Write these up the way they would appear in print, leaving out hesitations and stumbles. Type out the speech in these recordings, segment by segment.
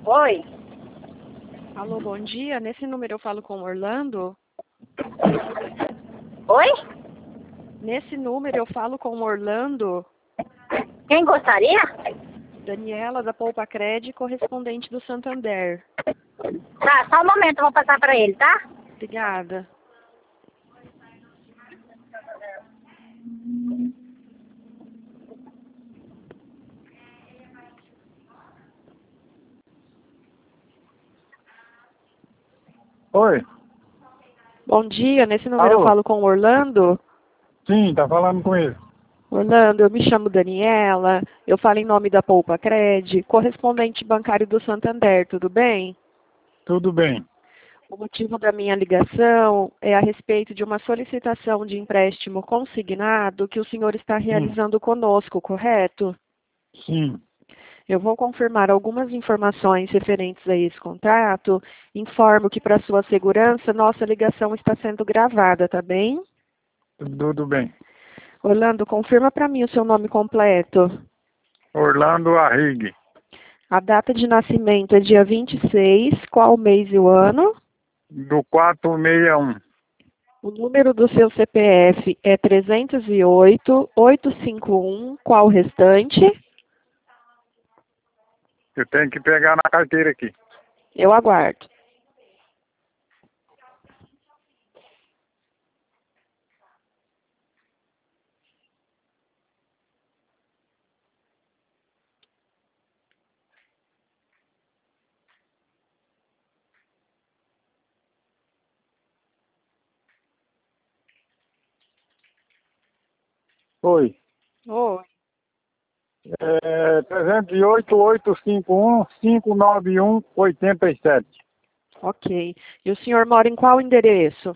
Oi? Alô, bom dia. Nesse número eu falo com Orlando? Oi? Nesse número eu falo com Orlando? Quem gostaria? Daniela, da Poupa Cred, correspondente do Santander. Tá, só um momento, eu vou passar pra ele, tá? Obrigada. Oi? Bom dia. Nesse número eu Alô? falo com Orlando? Sim, tá falando com ele. Orlando, eu me chamo Daniela, eu falo em nome da Poupa Cred, correspondente bancário do Santander, tudo bem? Tudo bem. O motivo da minha ligação é a respeito de uma solicitação de empréstimo consignado que o senhor está realizando conosco, correto? Sim. Eu vou confirmar algumas informações referentes a esse contrato. Informo que, para sua segurança, nossa ligação está sendo gravada, tá bem? Tudo bem. Orlando, confirma para mim o seu nome completo. Orlando Arrigue. A data de nascimento é dia 26, qual o mês e o ano? Do 461. O número do seu CPF é 308-851, qual o restante? Eu tenho que pegar na carteira aqui. Eu aguardo. Oi. Oi. 308-851-591-87. Ok. E o senhor mora em qual endereço?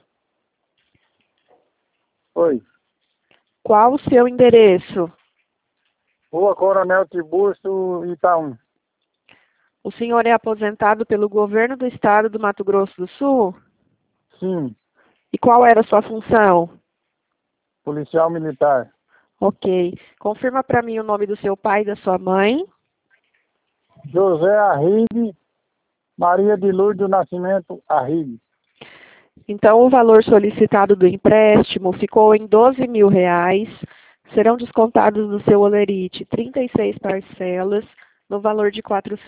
Oi. Qual o seu endereço? Rua Coronel Tiburcio, Itaú. O senhor é aposentado pelo governo do estado do Mato Grosso do Sul? Sim. E qual era a sua função? Policial militar. Ok. Confirma para mim o nome do seu pai e da sua mãe. José Arrigue. Maria de Lourdes do Nascimento Arrigue. Então, o valor solicitado do empréstimo ficou em R$ 12.000. Serão descontados do seu holerite 36 parcelas, no valor de R$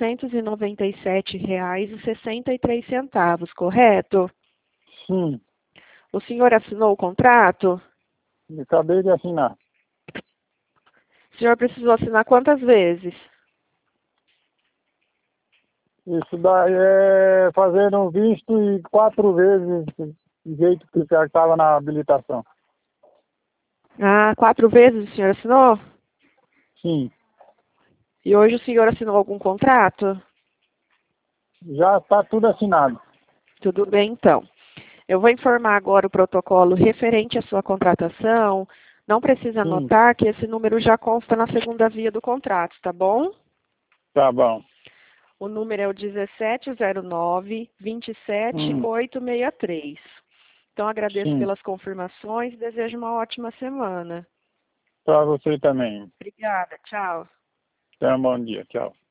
497,63, correto? Sim. O senhor assinou o contrato? Acabei de assinar. O senhor precisou assinar quantas vezes? Isso daí é fazendo visto e 4 vezes do jeito que já estava na habilitação. Ah, 4 vezes o senhor assinou? Sim. E hoje o senhor assinou algum contrato? Já está tudo assinado. Tudo bem, então. Eu vou informar agora o protocolo referente à sua contratação. Não precisa Sim. anotar que esse número já consta na segunda via do contrato, tá bom? Tá bom. O número é o 1709-27863. Então, agradeço Sim. pelas confirmações e desejo uma ótima semana. Para você também. Obrigada, tchau. Tenha um bom dia. Tchau.